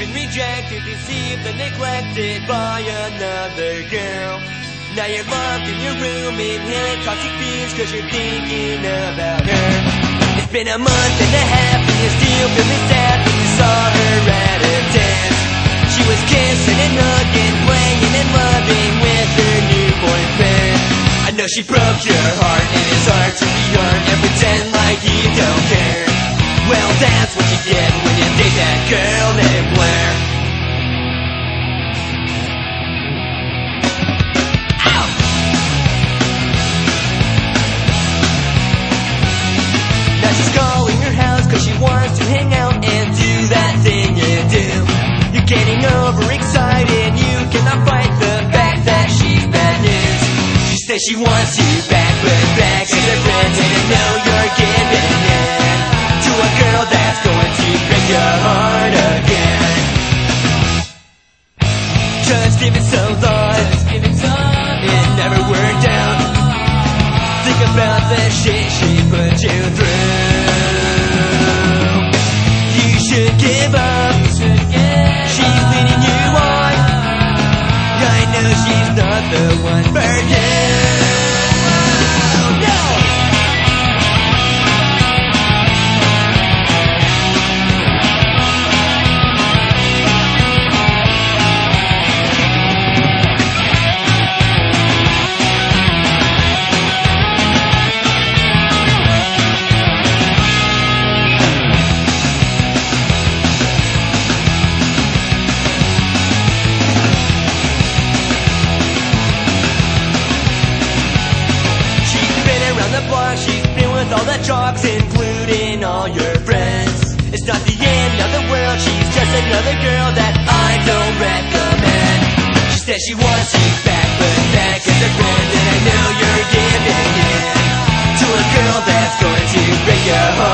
been rejected, deceived, and neglected by another girl. Now you're locked in your room, inhaling toxic fumes, cause you're thinking about her. It's been a month and a half, and you're still feeling sad when you saw her at a dance. She was kissing and hugging, playing and loving with her new boyfriend. I know she broke your heart, and it's hard to be hurt and pretend like you don't care. Well, that's what you get when you date that girl named Blair. Ow! Now she's calling your house cause she wants to hang out and do that thing you do. You're getting overexcited, you cannot fight the fact that she's bad news. She says she wants you back, but back to the friend, didn't know you're giving in to a girl that's going to break your heart again. Just give it some thought, it never worked out. Think about the shit she put you through. You should give up, she's leading you on. I know she's not the one for you. She's been with all the jocks, including all your friends. It's not the end of the world, she's just another girl that I don't recommend. She says she wants you back, but back as a friend, and I know you're giving in to a girl that's going to break your heart.